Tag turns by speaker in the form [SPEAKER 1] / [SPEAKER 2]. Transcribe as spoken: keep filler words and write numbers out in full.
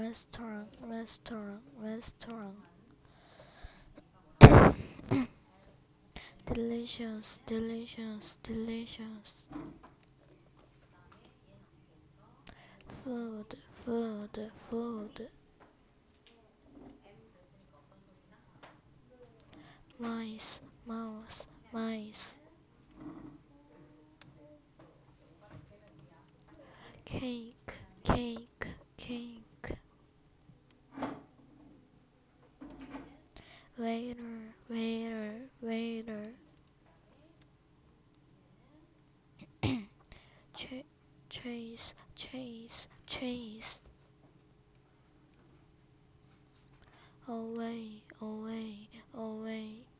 [SPEAKER 1] restaurant, restaurant, restaurant. Delicious, delicious, delicious. Food, food, food. Mice, mouse, mice. Cake, cake, cake. Waiter, waiter, waiter. Ch- chase, chase, chase. Away, away, away.